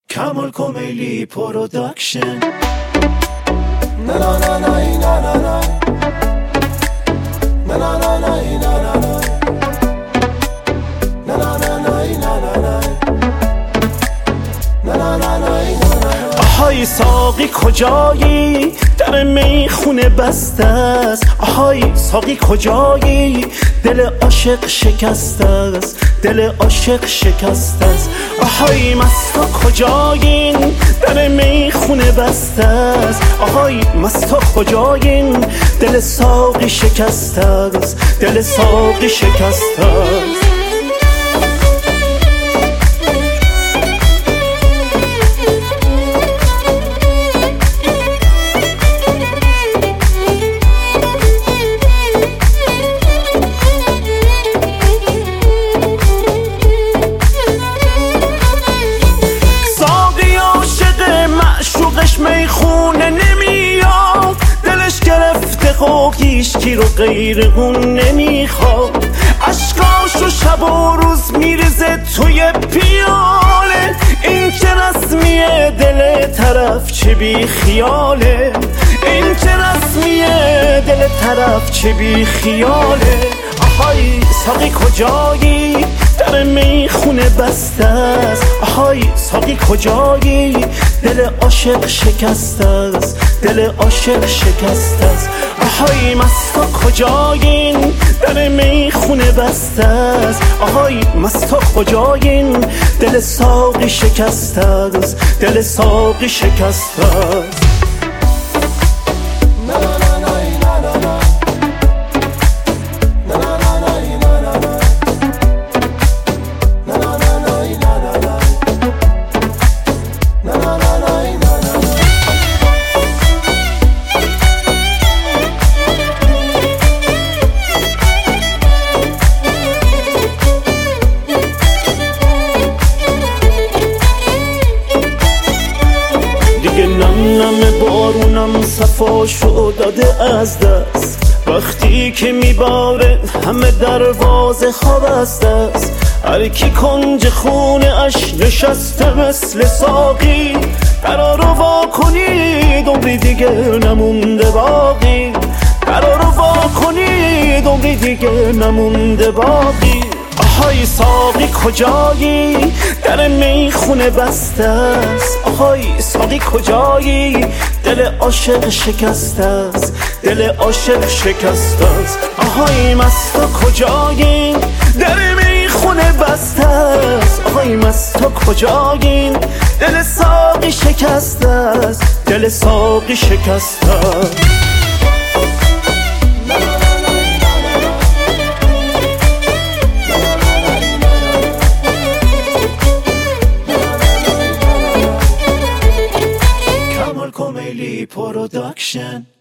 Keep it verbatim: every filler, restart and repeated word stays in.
Kamal Komaili Production. Na na na na na na na. Na na na na na na na. Na na na na na na na. Na na na na na. آهای ساقی کجایی؟ در میخونه بسته است. آهای ساقی کجایی؟ دل عاشق شکسته است، دل عاشق شکسته است. آهای مستا کجایین؟ در میخونه بسته است. آهای مستا کجایین؟ دل ساقی شکسته است، دل ساقی شکسته است. میخونه نمیاد، دلش گرفته خوگیش کی رو غیر اون نمیخواد. عشقاشو شب و روز میریزه توی پیاله، این چه رسمیه دل طرف چه بی خیاله. این چه رسمیه دل طرف چه بی خیاله. آهای ساقی کجایی؟ در میخونه بسته است. آهای ساقی کجایی؟ دل عاشق شکسته است، دل عاشق شکسته است. آهای مستا کجایین؟ در میخونه بسته است. آهای مستا کجایین؟ دل ساقی شکسته است، دل ساقی شکسته است. نم نم بارونم صفاشو داده از دست، وقتی که میباره همه دروازه خواب است است. هر کی کنج خونه اش نشسته مثل ساقی، قرارو وا کنید عمری دیگه نمونده باقی. قرارو وا کنید عمری دیگه نمونده باقی. آهای ساقی کجایی؟ در میخونه بسته است. آهای ساقی کجایی؟ دل عاشق شکسته است، دل عاشق شکسته است. آهای مستا کجایی؟ در میخونه بسته است. آهای مستا کجایی؟ دل ساقی شکسته است، دل ساقی شکسته است. Kamal Komaili Production.